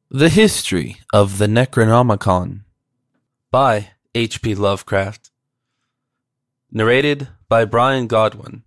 The History of the Necronomicon by H.P. Lovecraft. Narrated by Brian Godwin.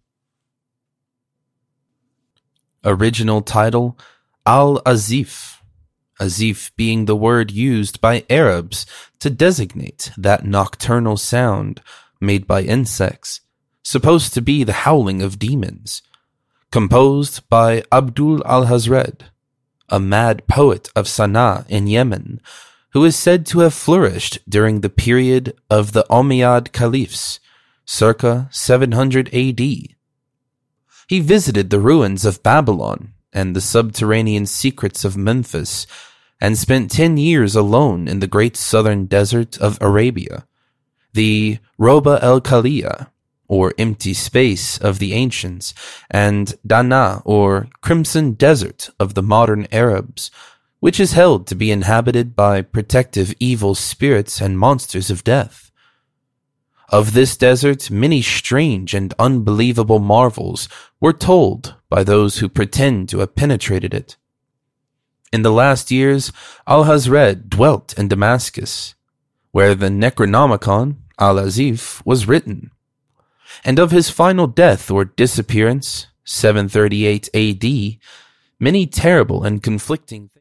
Original title, Al-Azif. Azif being the word used by Arabs to designate that nocturnal sound made by insects, supposed to be the howling of demons. Composed by Abdul al-Hazred, a mad poet of Sana'a in Yemen, who is said to have flourished during the period of the Umayyad Caliphs, circa 700 AD. He visited the ruins of Babylon and the subterranean secrets of Memphis, and spent 10 years alone in the great southern desert of Arabia, the Roba el-Khaliya, or empty space of the ancients, and Dana, or crimson desert of the modern Arabs, which is held to be inhabited by protective evil spirits and monsters of death. Of this desert, many strange and unbelievable marvels were told by those who pretend to have penetrated it. In the last years, Al-Hazred dwelt in Damascus, where the Necronomicon, Al-Azif, was written. And of his final death or disappearance, 738 AD, many terrible and conflicting things